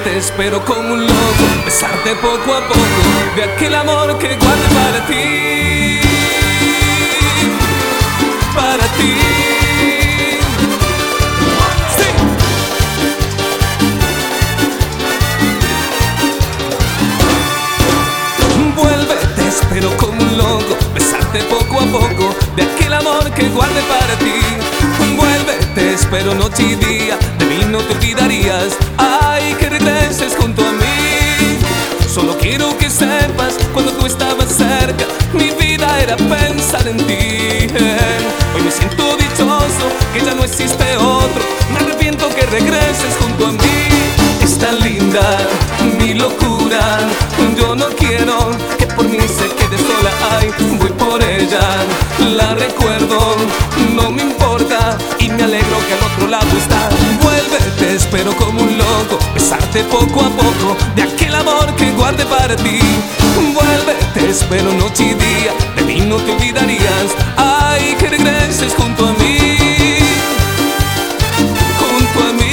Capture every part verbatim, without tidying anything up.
te espero como un loco, besarte poco a poco de aquel amor que guardé para ti, para ti. Sí. Vuelve, te espero como un loco, besarte poco a poco de aquel amor que guardé para ti. Vuelve, te espero noche y día, de mí no te olvidarías. Ay, que regreses junto a mí. Solo quiero que sepas, cuando tú estabas cerca, mi vida era pensar en ti. Hoy me siento dichoso, que ya no existe otro. Me arrepiento que regreses junto a mí. Es tan linda mi locura, yo no quiero que por mí se quede sola. Ay, voy por ella, la recuerdo, no me importa y me alegro que al otro lado está. Vuelve, te espero como un loco, besarte poco a poco de aquel amor que guardé para ti. Vuelve, te espero noche y día, de mí no te olvidarías. Ay, que regreses junto a mí, junto a mí.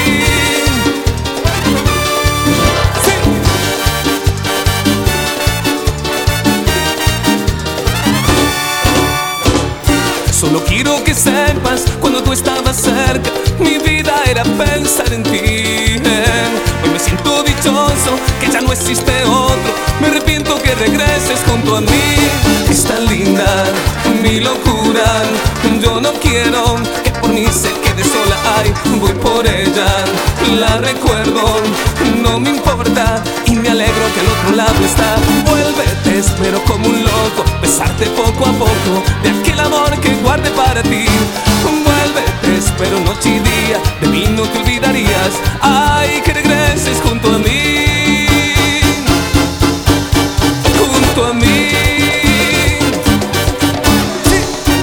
Solo quiero que sepas, cuando tú estabas cerca, mi vida era pensar en ti. Hoy me siento dichoso, que ya no existe otro. Me arrepiento que regreses junto a mí. Es tan linda mi locura, yo no quiero que por mí se quede sola. Ay, voy por ella, la recuerdo, no me importa y me alegro que al otro lado está. Vuelve, te espero como un loco, besarte poco a poco de aquel amor que guardé para ti. Vuelve, te espero noche y día, de mí no te olvidarías. Ay, que regreses junto a mí, junto a mí. Sí.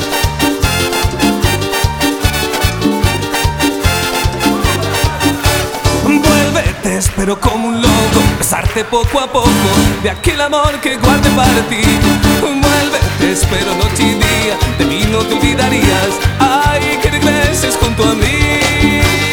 Vuelve, te espero como un loco, besarte poco a poco de aquel amor que guardé para ti. Vuelve, te espero noche y día, de mí no te olvidarías. Ay, que regreses junto a mí.